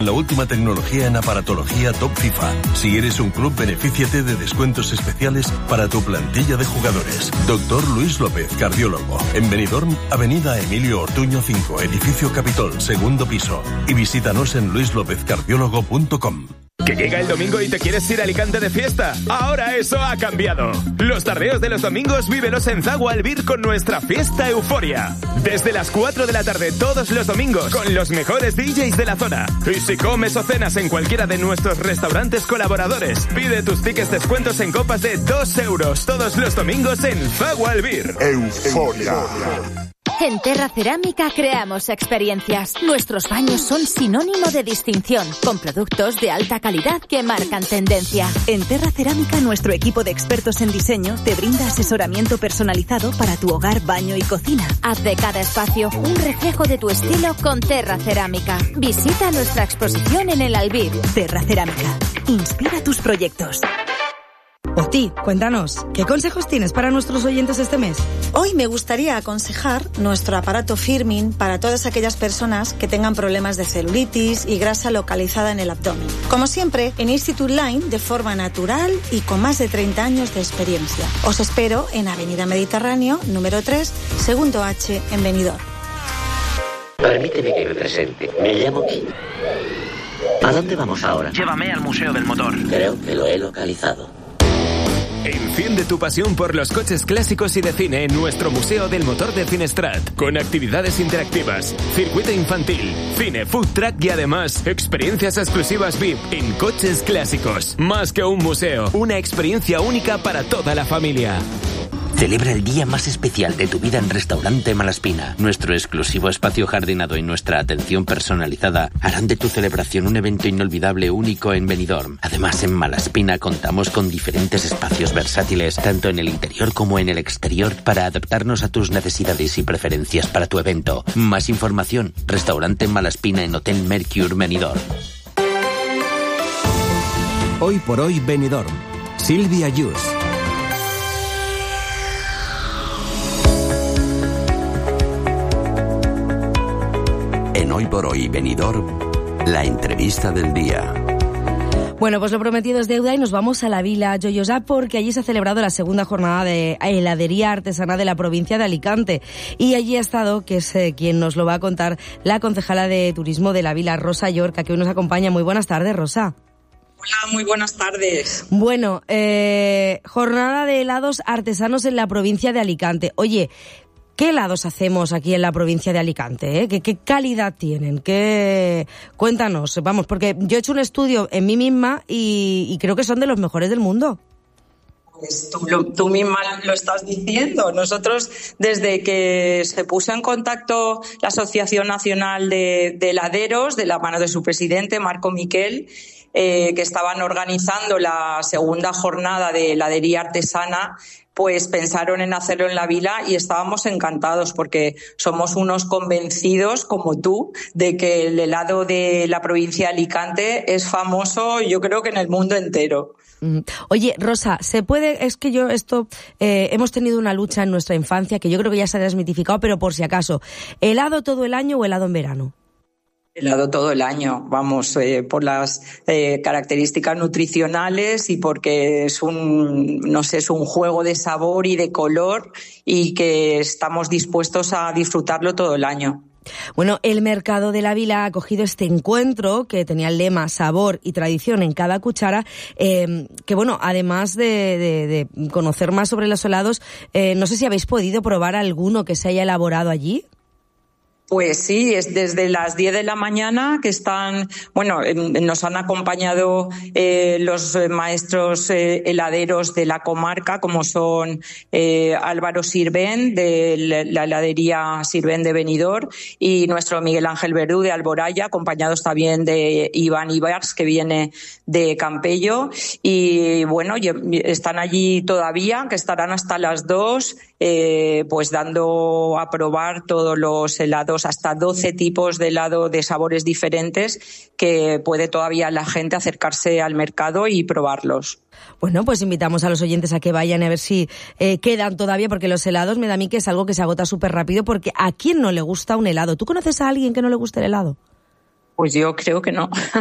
la última tecnología en aparatología Top FIFA. Si eres un club, benefíciate de descuentos especiales para tu plantilla de jugadores. Doctor Luis López, cardiólogo. En Benidorm, Avenida Emilio Ortuño 5, Edificio Capitol, segundo piso. Y visítanos en luislopezcardiólogo.com. ¿Que llega el domingo y te quieres ir a Alicante de fiesta? Ahora eso ha cambiado. Los tardeos de los domingos vívelos en Zagual Albir con nuestra fiesta Euforia. Desde las 4 de la tarde todos los domingos con los mejores DJs de la zona. Y si comes o cenas en cualquiera de nuestros restaurantes colaboradores, pide tus tickets descuentos en copas de 2 euros todos los domingos en Zagual Albir. Euforia. En Terra Cerámica creamos experiencias. Nuestros baños son sinónimo de distinción, con productos de alta calidad que marcan tendencia. En Terra Cerámica, nuestro equipo de expertos en diseño te brinda asesoramiento personalizado para tu hogar, baño y cocina. Haz de cada espacio un reflejo de tu estilo con Terra Cerámica. Visita nuestra exposición en el Albir. Terra Cerámica. Inspira tus proyectos. Oti, cuéntanos, ¿qué consejos tienes para nuestros oyentes este mes? Hoy me gustaría aconsejar nuestro aparato Firmin para todas aquellas personas que tengan problemas de celulitis y grasa localizada en el abdomen. Como siempre, en Institute Line, de forma natural y con más de 30 años de experiencia. Os espero en Avenida Mediterráneo, número 3, segundo H, en Benidorm. Permíteme que me presente. Me llamo Kim. ¿A dónde vamos ahora? Llévame al Museo del Motor. Creo que lo he localizado. Enciende tu pasión por los coches clásicos y de cine en nuestro Museo del Motor de Cinestrat, con actividades interactivas, circuito infantil, cine, food truck y además experiencias exclusivas VIP en coches clásicos. Más que un museo, una experiencia única para toda la familia. Celebra el día más especial de tu vida en Restaurante Malaspina. Nuestro exclusivo espacio jardinado y nuestra atención personalizada harán de tu celebración un evento inolvidable único en Benidorm. Además, en Malaspina contamos con diferentes espacios versátiles, tanto en el interior como en el exterior, para adaptarnos a tus necesidades y preferencias para tu evento. Más información, Restaurante Malaspina en Hotel Mercure Benidorm. Hoy por hoy Benidorm. Silvia Yus. En Hoy por Hoy Benidorm, la entrevista del día. Bueno, pues lo prometido es deuda y nos vamos a la Vila Joiosa porque allí se ha celebrado la segunda jornada de heladería artesana de la provincia de Alicante. Y allí ha estado, que es quien nos lo va a contar, la concejala de turismo de la Vila, Rosa Llorca, que hoy nos acompaña. Muy buenas tardes, Rosa. Hola, muy buenas tardes. Bueno, jornada de helados artesanos en la provincia de Alicante. Oye, ¿qué helados hacemos aquí en la provincia de Alicante? ¿Qué calidad tienen? Cuéntanos, vamos, porque yo he hecho un estudio en mí misma y creo que son de los mejores del mundo. Pues tú misma lo estás diciendo. Nosotros, desde que se puso en contacto la Asociación Nacional de Heladeros, de la mano de su presidente, Marco Miquel, que estaban organizando la segunda jornada de heladería artesana, pues pensaron en hacerlo en la Vila y estábamos encantados porque somos unos convencidos, como tú, de que el helado de la provincia de Alicante es famoso, yo creo que en el mundo entero. Oye, Rosa, ¿se puede? Es que hemos tenido una lucha en nuestra infancia que yo creo que ya se ha desmitificado, pero por si acaso, ¿helado todo el año o helado en verano? Helado todo el año, vamos, por las características nutricionales y porque es un juego de sabor y de color y que estamos dispuestos a disfrutarlo todo el año. Bueno, el Mercado de la Vila ha acogido este encuentro que tenía el lema sabor y tradición en cada cuchara, que bueno, además de conocer más sobre los helados, no sé si habéis podido probar alguno que se haya elaborado allí. Pues sí, es desde las 10 de la mañana que nos han acompañado los maestros heladeros de la comarca, como son Álvaro Sirvent, de la heladería Sirvent de Benidorm, y nuestro Miguel Ángel Verdú de Alboraya, acompañados también de Iván Ibars, que viene de Campello. Y bueno, están allí todavía, que estarán hasta las 2, pues dando a probar todos los helados, hasta 12 tipos de helado de sabores diferentes, que puede todavía la gente acercarse al mercado y probarlos. Bueno, pues invitamos a los oyentes a que vayan a ver si quedan todavía, porque los helados me da a mí que es algo que se agota súper rápido, porque ¿a quién no le gusta un helado? ¿Tú conoces a alguien que no le guste el helado? Pues yo creo que no.